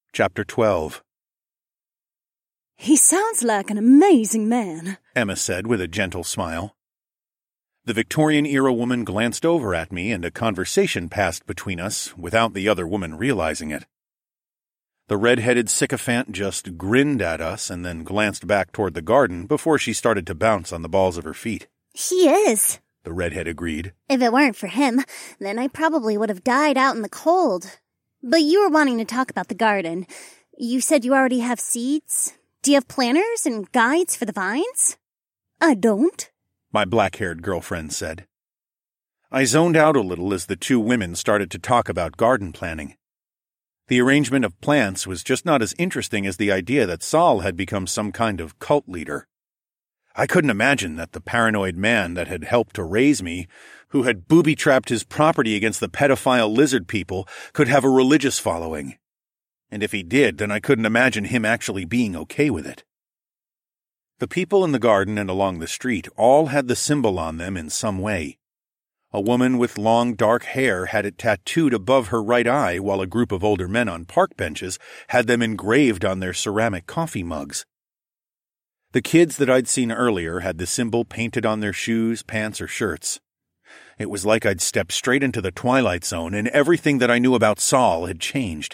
Chapter 12. "He sounds like an amazing man," Emma said with a gentle smile. The Victorian-era woman glanced over at me, and a conversation passed between us without the other woman realizing it. The red-headed sycophant just grinned at us and then glanced back toward the garden before she started to bounce on the balls of her feet. "He is," the redhead agreed. "If it weren't for him, then I probably would have died out in the cold. But you were wanting to talk about the garden. You said you already have seeds? Do you have planters and guides for the vines?" "I don't," my black-haired girlfriend said. I zoned out a little as the two women started to talk about garden planning. The arrangement of plants was just not as interesting as the idea that Saul had become some kind of cult leader. I couldn't imagine that the paranoid man that had helped to raise me, who had booby-trapped his property against the pedophile lizard people, could have a religious following. And if he did, then I couldn't imagine him actually being okay with it. The people in the garden and along the street all had the symbol on them in some way. A woman with long dark hair had it tattooed above her right eye, while a group of older men on park benches had them engraved on their ceramic coffee mugs. The kids that I'd seen earlier had the symbol painted on their shoes, pants, or shirts. It was like I'd stepped straight into the Twilight Zone, and everything that I knew about Saul had changed.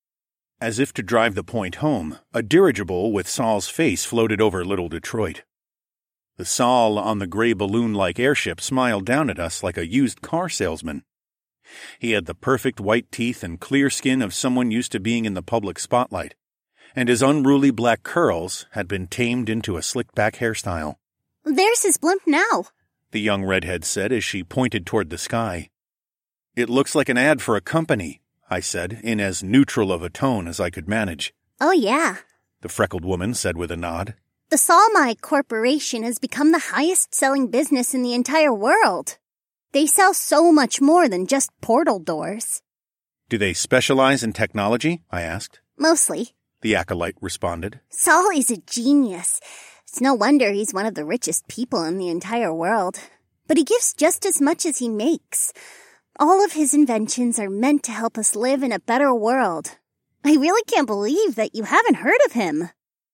As if to drive the point home, a dirigible with Saul's face floated over Little Detroit. The Saul on the gray balloon-like airship smiled down at us like a used car salesman. He had the perfect white teeth and clear skin of someone used to being in the public spotlight, and his unruly black curls had been tamed into a slick-back hairstyle. "There's his blimp now," the young redhead said as she pointed toward the sky. "It looks like an ad for a company," I said, in as neutral of a tone as I could manage. "Oh yeah," the freckled woman said with a nod. "The Salmai Corporation has become the highest-selling business in the entire world. They sell so much more than just portal doors." "Do they specialize in technology?" I asked. "Mostly," the acolyte responded. "Saul is a genius. It's no wonder he's one of the richest people in the entire world. But he gives just as much as he makes. All of his inventions are meant to help us live in a better world. I really can't believe that you haven't heard of him."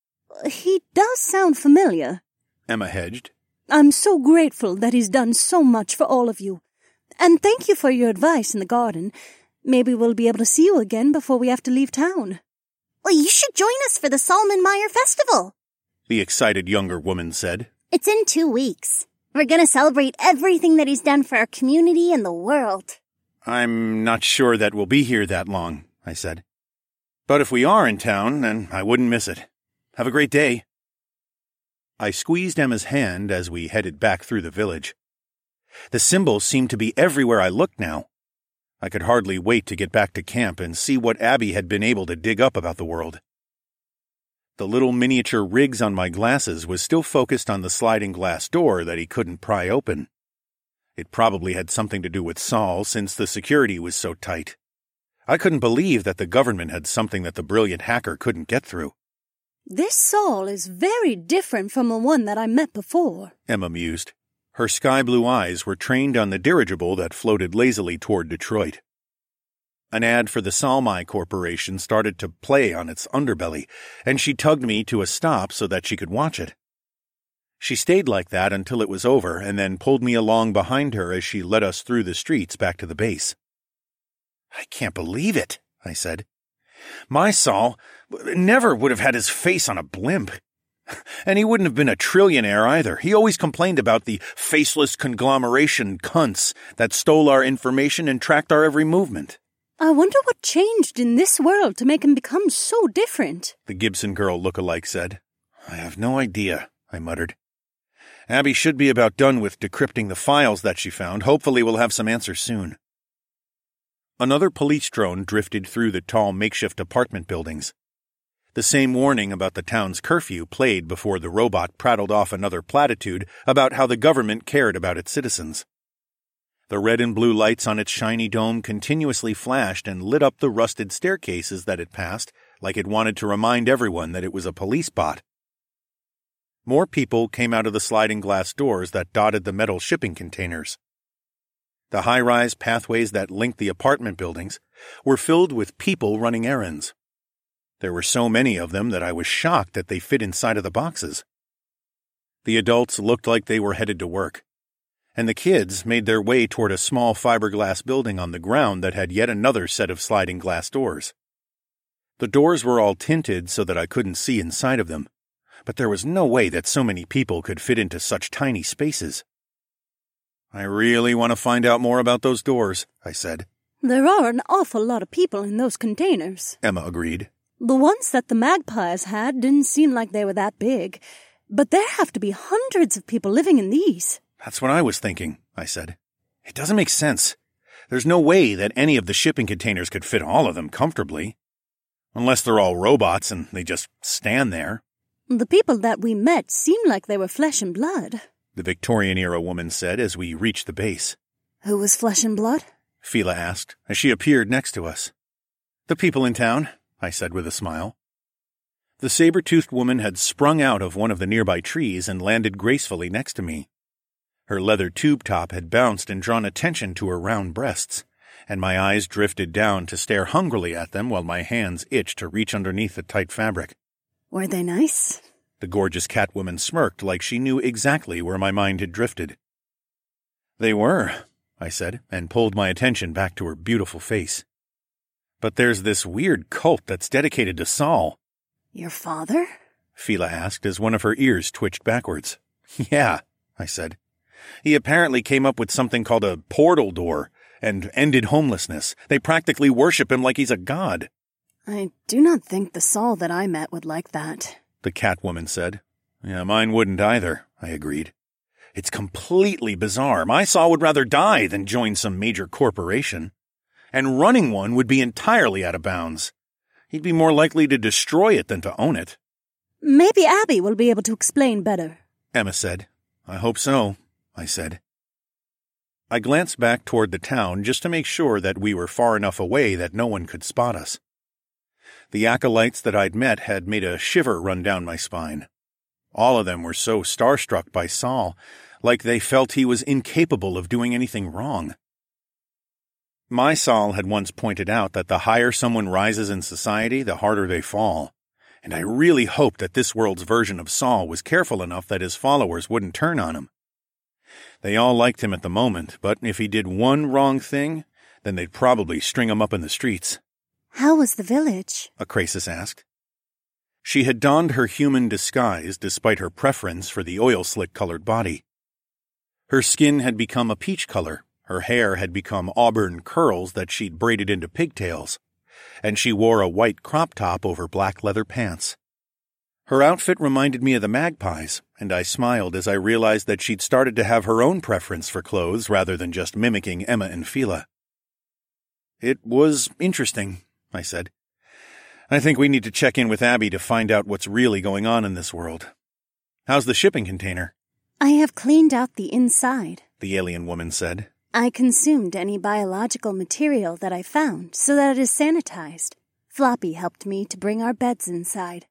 "He does sound familiar," Emma hedged. "I'm so grateful that he's done so much for all of you. And thank you for your advice in the garden. Maybe we'll be able to see you again before we have to leave town." "Well, you should join us for the Salmonmeyer Festival," the excited younger woman said. "It's in 2 weeks. We're going to celebrate everything that he's done for our community and the world." "I'm not sure that we'll be here that long," I said. "But if we are in town, then I wouldn't miss it. Have a great day." I squeezed Emma's hand as we headed back through the village. The symbols seemed to be everywhere I looked now. I could hardly wait to get back to camp and see what Abby had been able to dig up about the world. The little miniature rigs on my glasses was still focused on the sliding glass door that he couldn't pry open. It probably had something to do with Saul, since the security was so tight. I couldn't believe that the government had something that the brilliant hacker couldn't get through. "This Saul is very different from the one that I met before," Emma mused. Her sky-blue eyes were trained on the dirigible that floated lazily toward Detroit. An ad for the Salmai Corporation started to play on its underbelly, and she tugged me to a stop so that she could watch it. She stayed like that until it was over, and then pulled me along behind her as she led us through the streets back to the base. "I can't believe it," I said. "My Saul never would have had his face on a blimp. And he wouldn't have been a trillionaire either. He always complained about the faceless conglomeration cunts that stole our information and tracked our every movement." "I wonder what changed in this world to make him become so different," the Gibson girl look-alike said. "I have no idea," I muttered. "Abby should be about done with decrypting the files that she found. Hopefully we'll have some answers soon." Another police drone drifted through the tall makeshift apartment buildings. The same warning about the town's curfew played before the robot prattled off another platitude about how the government cared about its citizens. The red and blue lights on its shiny dome continuously flashed and lit up the rusted staircases that it passed like it wanted to remind everyone that it was a police bot. More people came out of the sliding glass doors that dotted the metal shipping containers. The high-rise pathways that linked the apartment buildings were filled with people running errands. There were so many of them that I was shocked that they fit inside of the boxes. The adults looked like they were headed to work, and the kids made their way toward a small fiberglass building on the ground that had yet another set of sliding glass doors. The doors were all tinted so that I couldn't see inside of them, but there was no way that so many people could fit into such tiny spaces. "I really want to find out more about those doors," I said. There are an awful lot of people in those containers, Emma agreed. The ones that the magpies had didn't seem like they were that big, but there have to be hundreds of people living in these. "That's what I was thinking," I said. "It doesn't make sense. There's no way that any of the shipping containers could fit all of them comfortably. Unless they're all robots and they just stand there." The people that we met seemed like they were flesh and blood, the Victorian-era woman said as we reached the base. "Who was flesh and blood?" Fila asked as she appeared next to us. "The people in town," I said with a smile. The saber-toothed woman had sprung out of one of the nearby trees and landed gracefully next to me. Her leather tube top had bounced and drawn attention to her round breasts, and my eyes drifted down to stare hungrily at them while my hands itched to reach underneath the tight fabric. "Were they nice?" The gorgeous Catwoman smirked like she knew exactly where my mind had drifted. "They were," I said, and pulled my attention back to her beautiful face. "But there's this weird cult that's dedicated to Saul." "Your father?" Fila asked as one of her ears twitched backwards. "Yeah," I said. "He apparently came up with something called a portal door and ended homelessness. They practically worship him like he's a god." "I do not think the Saul that I met would like that," the Catwoman said. "Yeah, mine wouldn't either," I agreed. "It's completely bizarre. My Saul would rather die than join some major corporation. And running one would be entirely out of bounds. He'd be more likely to destroy it than to own it." "Maybe Abby will be able to explain better," Emma said. "I hope so," I said. I glanced back toward the town just to make sure that we were far enough away that no one could spot us. The acolytes that I'd met had made a shiver run down my spine. All of them were so starstruck by Saul, like they felt he was incapable of doing anything wrong. My Saul had once pointed out that the higher someone rises in society, the harder they fall, and I really hoped that this world's version of Saul was careful enough that his followers wouldn't turn on him. They all liked him at the moment, but if he did one wrong thing, then they'd probably string him up in the streets. "How was the village?" Acrasis asked. She had donned her human disguise despite her preference for the oil-slick-colored body. Her skin had become a peach color, her hair had become auburn curls that she'd braided into pigtails, and she wore a white crop top over black leather pants. Her outfit reminded me of the magpies, and I smiled as I realized that she'd started to have her own preference for clothes rather than just mimicking Emma and Fila. "It was interesting," I said. "I think we need to check in with Abby to find out what's really going on in this world. How's the shipping container?" "I have cleaned out the inside," the alien woman said. "I consumed any biological material that I found so that it is sanitized. Floppy helped me to bring our beds inside."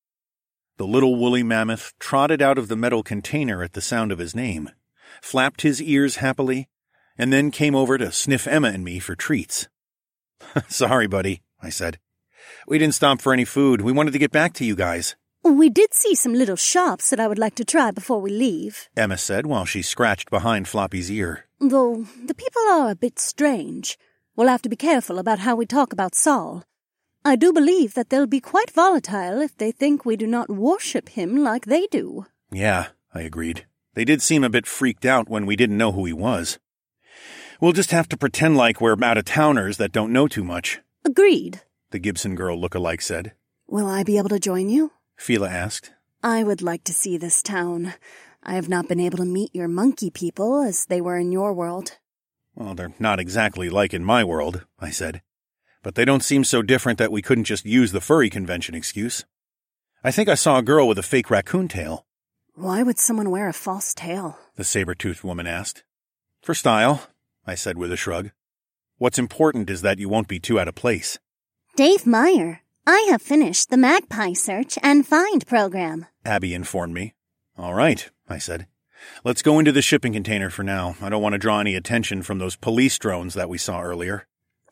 The little woolly mammoth trotted out of the metal container at the sound of his name, flapped his ears happily, and then came over to sniff Emma and me for treats. "Sorry, buddy," I said. "We didn't stop for any food. We wanted to get back to you guys." "We did see some little shops that I would like to try before we leave," Emma said while she scratched behind Floppy's ear. "though the people are a bit strange. We'll have to be careful about how we talk about Saul. I do believe that they'll be quite volatile if they think we do not worship him like they do." "Yeah," I agreed. "They did seem a bit freaked out when we didn't know who he was. We'll just have to pretend like we're out-of-towners that don't know too much." "Agreed," the Gibson girl look-alike said. "Will I be able to join you?" Fila asked. "I would like to see this town. I have not been able to meet your monkey people as they were in your world." "Well, they're not exactly like in my world," I said. "But they don't seem so different that we couldn't just use the furry convention excuse. I think I saw a girl with a fake raccoon tail." "Why would someone wear a false tail?" the saber-toothed woman asked. "For style," I said with a shrug. "What's important is that you won't be too out of place." Dave Meyer, I have finished the Magpie Search and Find program, Abby informed me. "All right," I said. "Let's go into the shipping container for now. I don't want to draw any attention from those police drones that we saw earlier."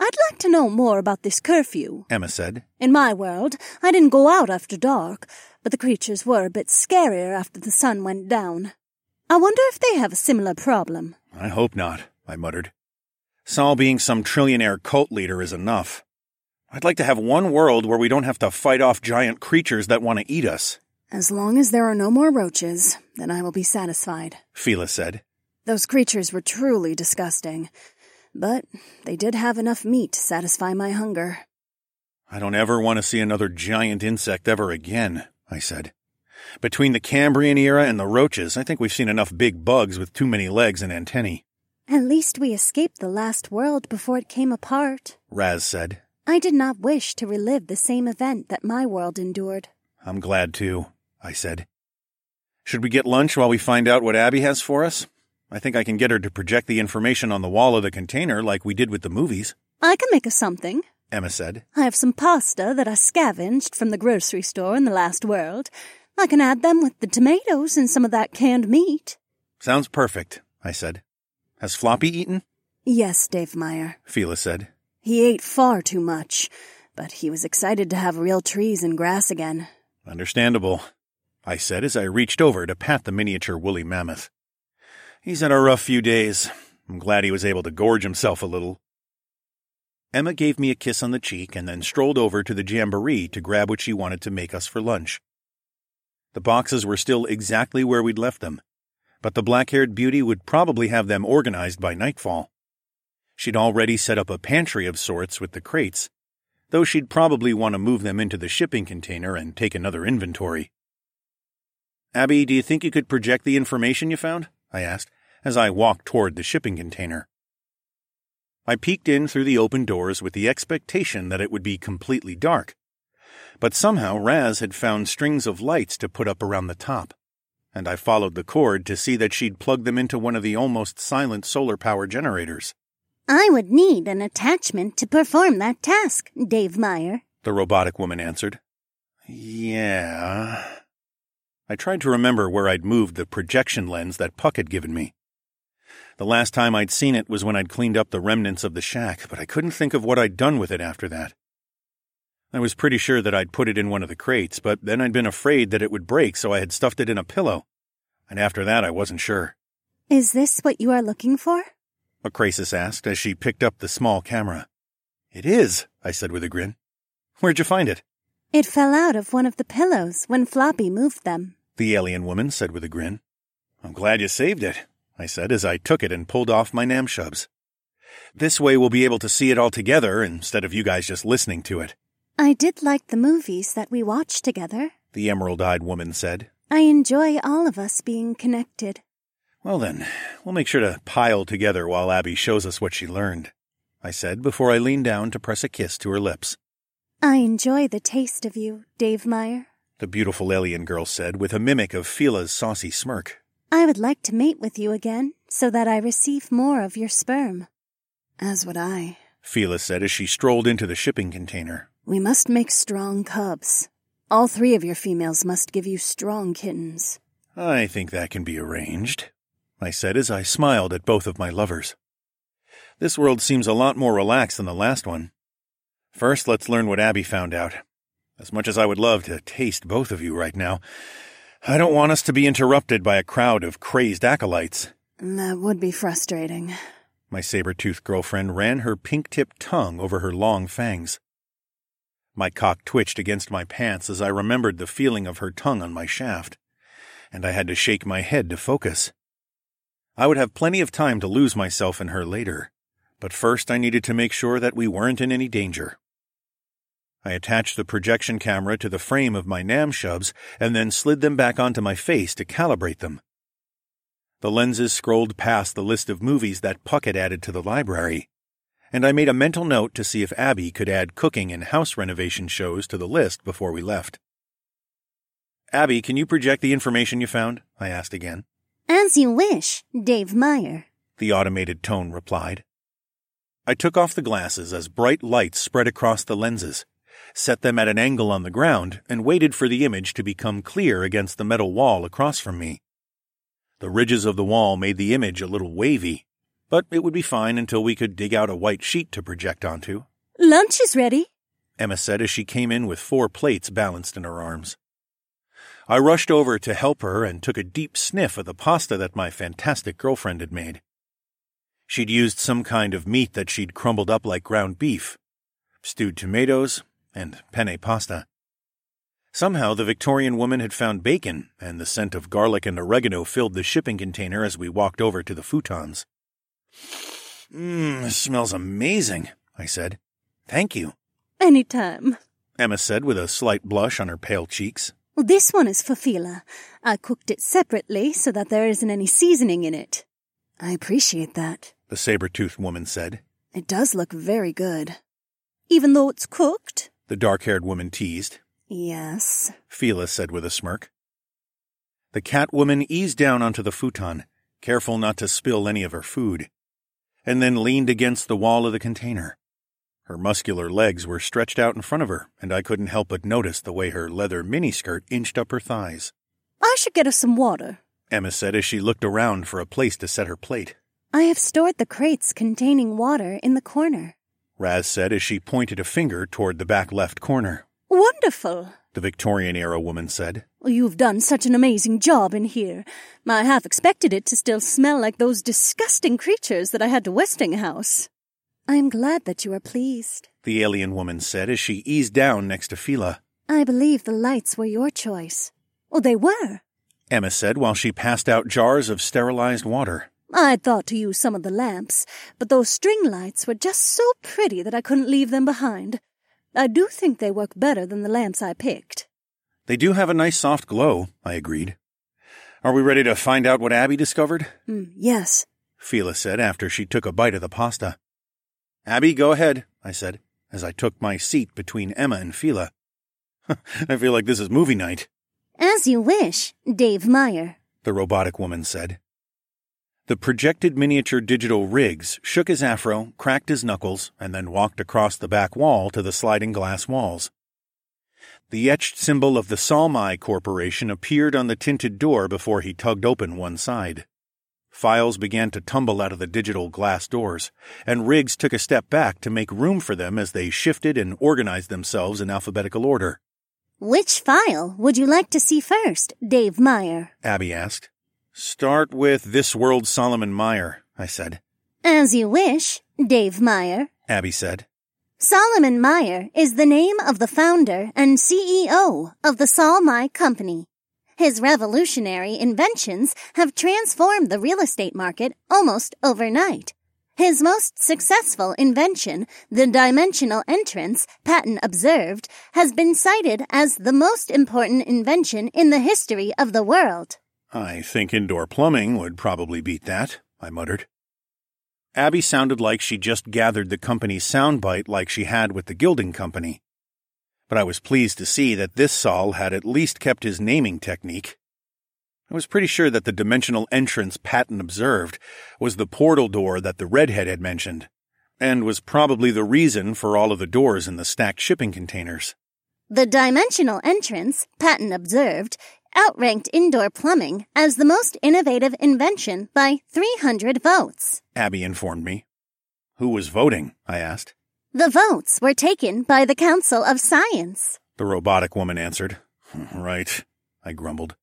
I'd like to know more about this curfew, Emma said. In my world, I didn't go out after dark, but the creatures were a bit scarier after the sun went down. I wonder if they have a similar problem. I hope not, I muttered. Sol being some trillionaire cult leader is enough. I'd like to have one world where we don't have to fight off giant creatures that want to eat us. As long as there are no more roaches, then I will be satisfied, Fila said. Those creatures were truly disgusting, but they did have enough meat to satisfy my hunger. I don't ever want to see another giant insect ever again, I said. Between the Cambrian era and the roaches, I think we've seen enough big bugs with too many legs and antennae. At least we escaped the last world before it came apart, Raz said. I did not wish to relive the same event that my world endured. I'm glad too, I said. Should we get lunch while we find out what Abby has for us? I think I can get her to project the information on the wall of the container like we did with the movies. I can make us something, Emma said. I have some pasta that I scavenged from the grocery store in the last world. I can add them with the tomatoes and some of that canned meat. Sounds perfect, I said. Has Floppy eaten? Yes, Dave Meyer, Fila said. He ate far too much, but he was excited to have real trees and grass again. Understandable, I said as I reached over to pat the miniature woolly mammoth. He's had a rough few days. I'm glad he was able to gorge himself a little. Emma gave me a kiss on the cheek and then strolled over to the jamboree to grab what she wanted to make us for lunch. The boxes were still exactly where we'd left them, but the black-haired beauty would probably have them organized by nightfall. She'd already set up a pantry of sorts with the crates, though she'd probably want to move them into the shipping container and take another inventory. Abby, do you think you could project the information you found? I asked, as I walked toward the shipping container. I peeked in through the open doors with the expectation that it would be completely dark, but somehow Raz had found strings of lights to put up around the top, and I followed the cord to see that she'd plugged them into one of the almost silent solar power generators. I would need an attachment to perform that task, Dave Meyer, the robotic woman answered. Yeah. I tried to remember where I'd moved the projection lens that Puck had given me. The last time I'd seen it was when I'd cleaned up the remnants of the shack, but I couldn't think of what I'd done with it after that. I was pretty sure that I'd put it in one of the crates, but then I'd been afraid that it would break, so I had stuffed it in a pillow. And after that, I wasn't sure. Is this what you are looking for? Macrasis asked as she picked up the small camera. It is, I said with a grin. Where'd you find it? It fell out of one of the pillows when Floppy moved them, the alien woman said with a grin. I'm glad you saved it, I said as I took it and pulled off my namshubs. This way we'll be able to see it all together instead of you guys just listening to it. I did like the movies that we watched together, the emerald-eyed woman said. I enjoy all of us being connected. Well then, we'll make sure to pile together while Abby shows us what she learned, I said before I leaned down to press a kiss to her lips. I enjoy the taste of you, Dave Meyer, the beautiful alien girl said with a mimic of Fila's saucy smirk. I would like to mate with you again so that I receive more of your sperm. As would I, Fila said as she strolled into the shipping container. We must make strong cubs. All 3 of your females must give you strong kittens. I think that can be arranged, I said as I smiled at both of my lovers. This world seems a lot more relaxed than the last one. First, let's learn what Abby found out. As much as I would love to taste both of you right now, I don't want us to be interrupted by a crowd of crazed acolytes. That would be frustrating. My saber-toothed girlfriend ran her pink-tipped tongue over her long fangs. My cock twitched against my pants as I remembered the feeling of her tongue on my shaft, and I had to shake my head to focus. I would have plenty of time to lose myself in her later, but first I needed to make sure that we weren't in any danger. I attached the projection camera to the frame of my namshubs and then slid them back onto my face to calibrate them. The lenses scrolled past the list of movies that Puck had added to the library, and I made a mental note to see if Abby could add cooking and house renovation shows to the list before we left. Abby, can you project the information you found? I asked again. As you wish, Dave Meyer, the automated tone replied. I took off the glasses as bright lights spread across the lenses, set them at an angle on the ground, and waited for the image to become clear against the metal wall across from me. The ridges of the wall made the image a little wavy, but it would be fine until we could dig out a white sheet to project onto. Lunch is ready, Emma said as she came in with 4 plates balanced in her arms. I rushed over to help her and took a deep sniff of the pasta that my fantastic girlfriend had made. She'd used some kind of meat that she'd crumbled up like ground beef, stewed tomatoes, and penne pasta. Somehow the Victorian woman had found bacon, and the scent of garlic and oregano filled the shipping container as we walked over to the futons. This smells amazing, I said. Thank you. Anytime, Emma said with a slight blush on her pale cheeks. This one is for Fila. I cooked it separately so that there isn't any seasoning in it. I appreciate that, the saber-toothed woman said. It does look very good. Even though it's cooked? The dark-haired woman teased. Yes, Fila said with a smirk. The cat woman eased down onto the futon, careful not to spill any of her food, and then leaned against the wall of the container. Her muscular legs were stretched out in front of her, and I couldn't help but notice the way her leather miniskirt inched up her thighs. I should get us some water, Emma said as she looked around for a place to set her plate. I have stored the crates containing water in the corner, Raz said as she pointed a finger toward the back left corner. Wonderful, The Victorian-era woman said. You've done such an amazing job in here. I half expected it to still smell like those disgusting creatures that I had to Westinghouse. I'm glad that you are pleased, The alien woman said as she eased down next to Fila. I believe the lights were your choice. Oh, they were. Emma said while she passed out jars of sterilized water. I'd thought to use some of the lamps, but those string lights were just so pretty that I couldn't leave them behind. I do think they work better than the lamps I picked. They do have a nice soft glow, I agreed. Are we ready to find out what Abby discovered? Yes, Fila said after she took a bite of the pasta. Abby, go ahead, I said, as I took my seat between Emma and Fila. I feel like this is movie night. As you wish, Dave Meyer, The robotic woman said. The projected miniature digital Riggs shook his afro, cracked his knuckles, and then walked across the back wall to the sliding glass walls. The etched symbol of the Salmai Corporation appeared on the tinted door before he tugged open one side. Files began to tumble out of the digital glass doors, and Riggs took a step back to make room for them as they shifted and organized themselves in alphabetical order. Which file would you like to see first, Dave Meyer? Abby asked. Start with This World Solomon Meyer, I said. As you wish, Dave Meyer, Abby said. Solomon Meyer is the name of the founder and CEO of the Salmai Company. His revolutionary inventions have transformed the real estate market almost overnight. His most successful invention, the dimensional entrance, patent observed, has been cited as the most important invention in the history of the world. I think indoor plumbing would probably beat that, I muttered. Abby sounded like she just gathered the company's soundbite like she had with the Gilding Company. But I was pleased to see that this Sol had at least kept his naming technique. I was pretty sure that the dimensional entrance patent observed was the portal door that the redhead had mentioned, and was probably the reason for all of the doors in the stacked shipping containers. The dimensional entrance, patent observed, outranked indoor plumbing as the most innovative invention by 300 votes, Abby informed me. Who was voting? I asked. The votes were taken by the Council of Science, The robotic woman answered. Right, I grumbled.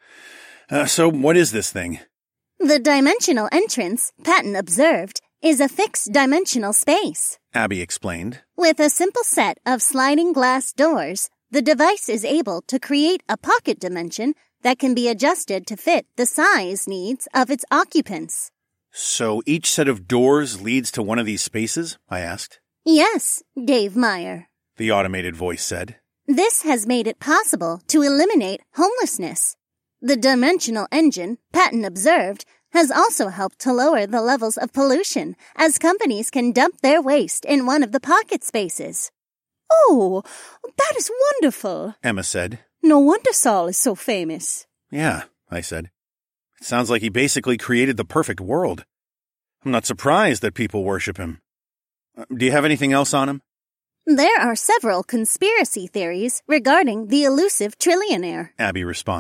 So what is this thing? The dimensional entrance, patent observed, is a fixed dimensional space. Abby explained. With a simple set of sliding glass doors, the device is able to create a pocket dimension that can be adjusted to fit the size needs of its occupants. So each set of doors leads to one of these spaces? I asked. Yes, Dave Meyer. The automated voice said. This has made it possible to eliminate homelessness. The dimensional engine, patent observed, has also helped to lower the levels of pollution as companies can dump their waste in one of the pocket spaces. Oh, that is wonderful, Emma said. No wonder Saul is so famous. Yeah, I said. It sounds like he basically created the perfect world. I'm not surprised that people worship him. Do you have anything else on him? There are several conspiracy theories regarding the elusive trillionaire, Abby responded.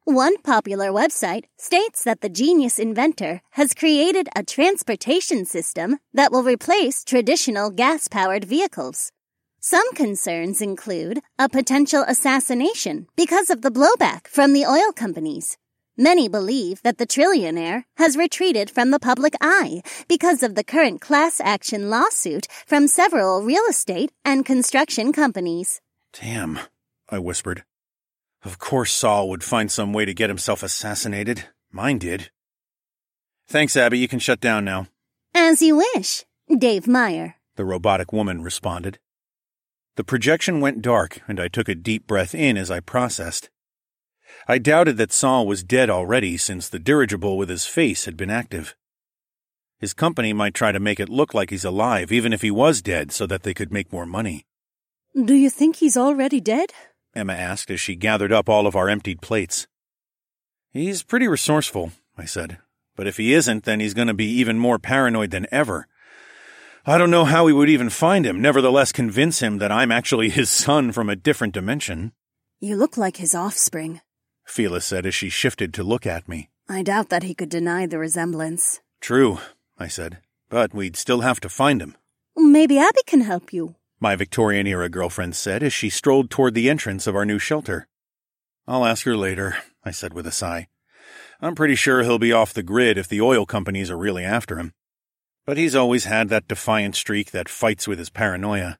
One popular website states that the genius inventor has created a transportation system that will replace traditional gas-powered vehicles. Some concerns include a potential assassination because of the blowback from the oil companies. Many believe that the trillionaire has retreated from the public eye because of the current class action lawsuit from several real estate and construction companies. Damn, I whispered. Of course Saul would find some way to get himself assassinated. Mine did. Thanks, Abby. You can shut down now. As you wish, Dave Meyer, the robotic woman responded. The projection went dark, and I took a deep breath in as I processed. I doubted that Saul was dead already since the dirigible with his face had been active. His company might try to make it look like he's alive even if he was dead so that they could make more money. Do you think he's already dead? Emma asked as she gathered up all of our emptied plates. He's pretty resourceful, I said. But if he isn't, then he's going to be even more paranoid than ever. I don't know how we would even find him, nevertheless convince him that I'm actually his son from a different dimension. You look like his offspring, Fila said as she shifted to look at me. I doubt that he could deny the resemblance. True, I said, but we'd still have to find him. Maybe Abby can help you, my Victorian-era girlfriend said as she strolled toward the entrance of our new shelter. I'll ask her later, I said with a sigh. I'm pretty sure he'll be off the grid if the oil companies are really after him. But he's always had that defiant streak that fights with his paranoia.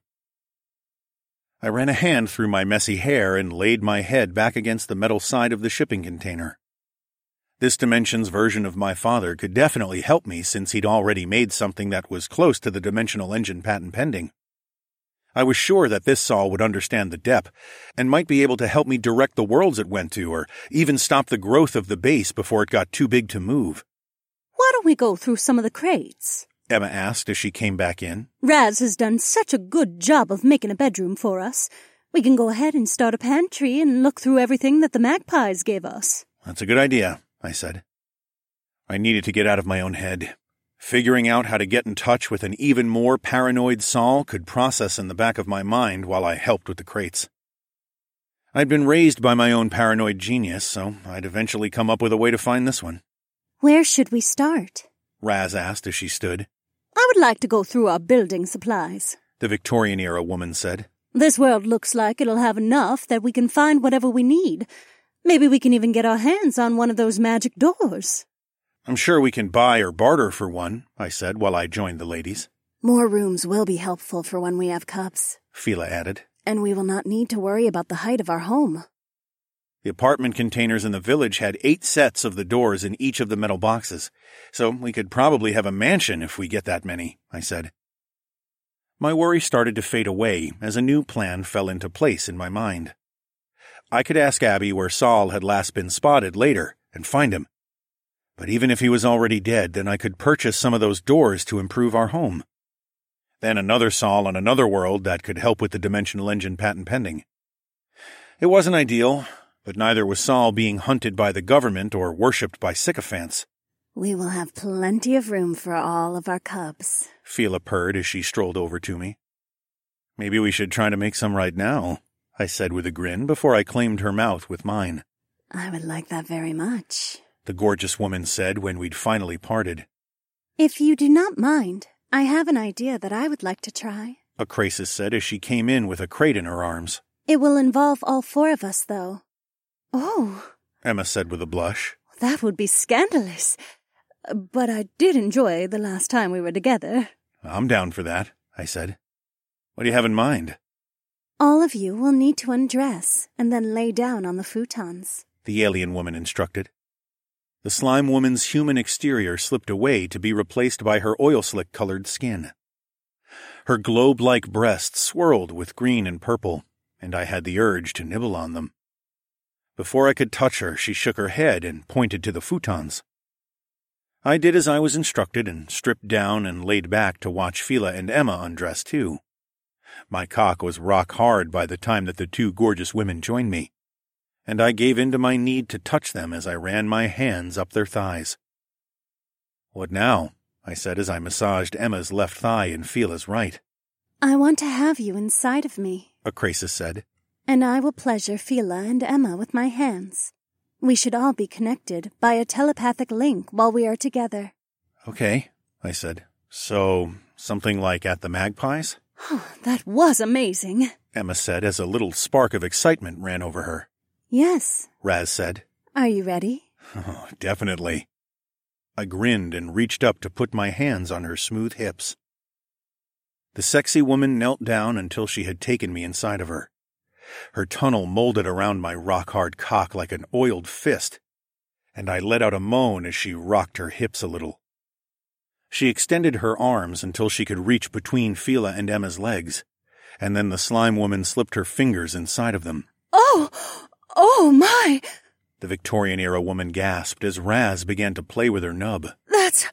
I ran a hand through my messy hair and laid my head back against the metal side of the shipping container. This dimension's version of my father could definitely help me since he'd already made something that was close to the dimensional engine patent pending. I was sure that this Saul would understand the depth and might be able to help me direct the worlds it went to or even stop the growth of the base before it got too big to move. Why don't we go through some of the crates? Emma asked as she came back in. Raz has done such a good job of making a bedroom for us. We can go ahead and start a pantry and look through everything that the magpies gave us. That's a good idea, I said. I needed to get out of my own head. Figuring out how to get in touch with an even more paranoid Saul could process in the back of my mind while I helped with the crates. I'd been raised by my own paranoid genius, so I'd eventually come up with a way to find this one. Where should we start? Raz asked as she stood. I would like to go through our building supplies, the Victorian-era woman said. This world looks like it'll have enough that we can find whatever we need. Maybe we can even get our hands on one of those magic doors. I'm sure we can buy or barter for one, I said while I joined the ladies. More rooms will be helpful for when we have cubs, Fila added. And we will not need to worry about the height of our home. The apartment containers in the village had 8 sets of the doors in each of the metal boxes, so we could probably have a mansion if we get that many, I said. My worry started to fade away as a new plan fell into place in my mind. I could ask Abby where Saul had last been spotted later and find him. But even if he was already dead, then I could purchase some of those doors to improve our home. Then another Saul on another world that could help with the dimensional engine patent pending. It wasn't ideal, but neither was Saul being hunted by the government or worshipped by sycophants. We will have plenty of room for all of our cubs, Fila purred as she strolled over to me. Maybe we should try to make some right now, I said with a grin before I claimed her mouth with mine. I would like that very much, the gorgeous woman said when we'd finally parted. If you do not mind, I have an idea that I would like to try, Acrasis said as she came in with a crate in her arms. It will involve all 4 of us, though. Oh, Emma said with a blush. That would be scandalous. But I did enjoy the last time we were together. I'm down for that, I said. What do you have in mind? All of you will need to undress and then lay down on the futons, the alien woman instructed. The slime woman's human exterior slipped away to be replaced by her oil-slick-colored skin. Her globe-like breasts swirled with green and purple, and I had the urge to nibble on them. Before I could touch her, she shook her head and pointed to the futons. I did as I was instructed and stripped down and laid back to watch Fila and Emma undress too. My cock was rock hard by the time that the 2 gorgeous women joined me, and I gave in to my need to touch them as I ran my hands up their thighs. What now? I said as I massaged Emma's left thigh and Fila's right. I want to have you inside of me, Acrasis said. And I will pleasure Fila and Emma with my hands. We should all be connected by a telepathic link while we are together. Okay, I said. So, something like at the Magpies? That was amazing, Emma said as a little spark of excitement ran over her. Yes. Raz said. Are you ready? Oh, definitely. I grinned and reached up to put my hands on her smooth hips. The sexy woman knelt down until she had taken me inside of her. Her tunnel molded around my rock-hard cock like an oiled fist, and I let out a moan as she rocked her hips a little. She extended her arms until she could reach between Fila and Emma's legs, and then the slime woman slipped her fingers inside of them. Oh my! The Victorian-era woman gasped as Raz began to play with her nub. That's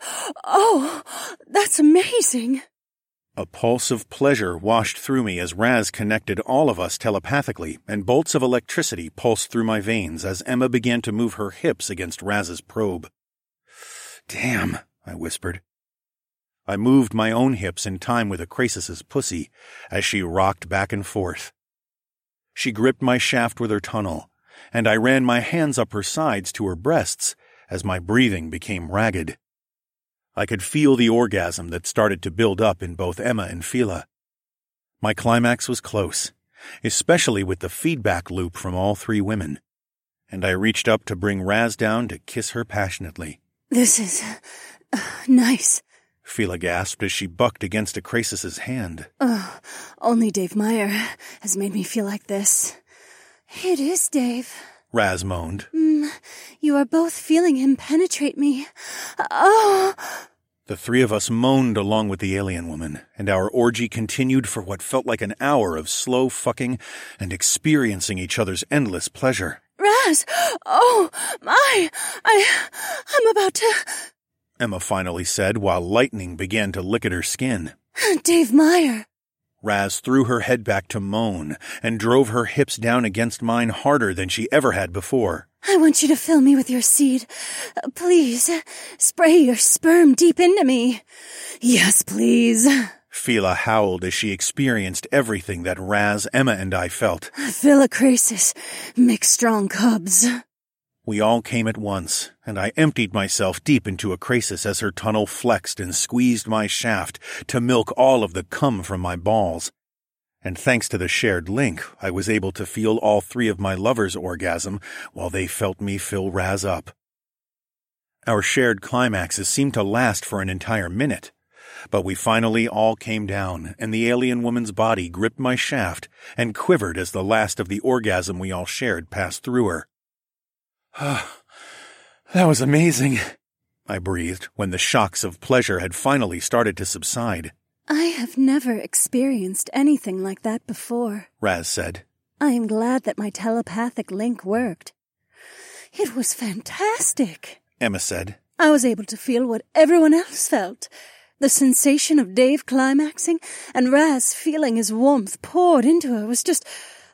amazing. A pulse of pleasure washed through me as Raz connected all of us telepathically, and bolts of electricity pulsed through my veins as Emma began to move her hips against Raz's probe. Damn, I whispered. I moved my own hips in time with Acrasis's pussy as she rocked back and forth. She gripped my shaft with her tunnel, and I ran my hands up her sides to her breasts as my breathing became ragged. I could feel the orgasm that started to build up in both Emma and Fila. My climax was close, especially with the feedback loop from all three women, and I reached up to bring Raz down to kiss her passionately. This is nice, Fila gasped as she bucked against Acrasis's hand. Only Dave Meyer has made me feel like this. It is Dave, Raz moaned. You are both feeling him penetrate me. Oh! The three of us moaned along with the alien woman, and our orgy continued for what felt like an hour of slow fucking and experiencing each other's endless pleasure. Raz! Oh, my! I'm about to... Emma finally said while lightning began to lick at her skin. Dave Meyer. Raz threw her head back to moan and drove her hips down against mine harder than she ever had before. I want you to fill me with your seed. Please, spray your sperm deep into me. Yes, please. Fila howled as she experienced everything that Raz, Emma, and I felt. Fill Acrasis. Make strong cubs. We all came at once, and I emptied myself deep into Acrasis as her tunnel flexed and squeezed my shaft to milk all of the cum from my balls. And thanks to the shared link, I was able to feel all three of my lovers orgasm while they felt me fill Raz up. Our shared climaxes seemed to last for an entire minute, but we finally all came down, and the alien woman's body gripped my shaft and quivered as the last of the orgasm we all shared passed through her. That was amazing, I breathed when the shocks of pleasure had finally started to subside. I have never experienced anything like that before, Raz said. I am glad that my telepathic link worked. It was fantastic, Emma said. I was able to feel what everyone else felt. The sensation of Dave climaxing and Raz feeling his warmth poured into her was just...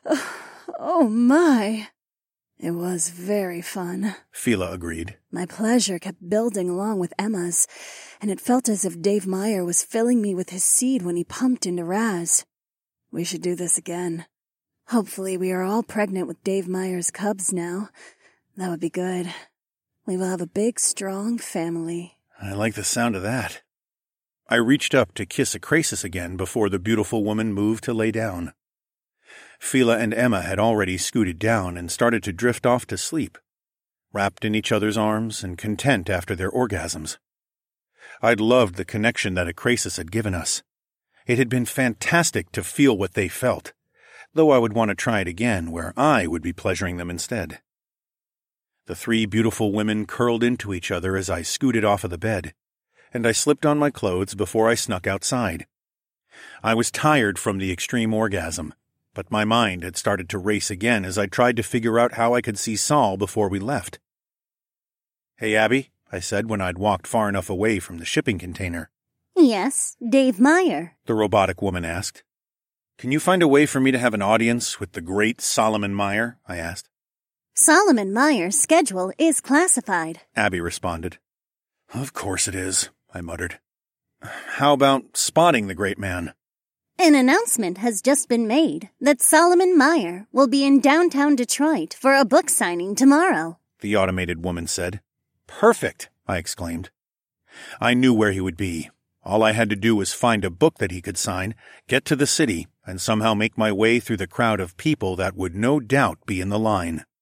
oh my... It was very fun, Fila agreed. My pleasure kept building along with Emma's, and it felt as if Dave Meyer was filling me with his seed when he pumped into Raz. We should do this again. Hopefully we are all pregnant with Dave Meyer's cubs now. That would be good. We will have a big, strong family. I like the sound of that. I reached up to kiss Acrasis again before the beautiful woman moved to lay down. Fila and Emma had already scooted down and started to drift off to sleep, wrapped in each other's arms and content after their orgasms. I'd loved the connection that Acrasis had given us. It had been fantastic to feel what they felt, though I would want to try it again where I would be pleasuring them instead. The three beautiful women curled into each other as I scooted off of the bed, and I slipped on my clothes before I snuck outside. I was tired from the extreme orgasm, but my mind had started to race again as I tried to figure out how I could see Saul before we left. Hey, Abby, I said when I'd walked far enough away from the shipping container. Yes, Dave Meyer, The robotic woman asked. Can you find a way for me to have an audience with the great Solomon Meyer? I asked. Solomon Meyer's schedule is classified, Abby responded. Of course it is, I muttered. How about spotting the great man? An announcement has just been made that Solomon Meyer will be in downtown Detroit for a book signing tomorrow. the automated woman said. Perfect, I exclaimed. I knew where he would be. All I had to do was find a book that he could sign, get to the city, and somehow make my way through the crowd of people that would no doubt be in the line.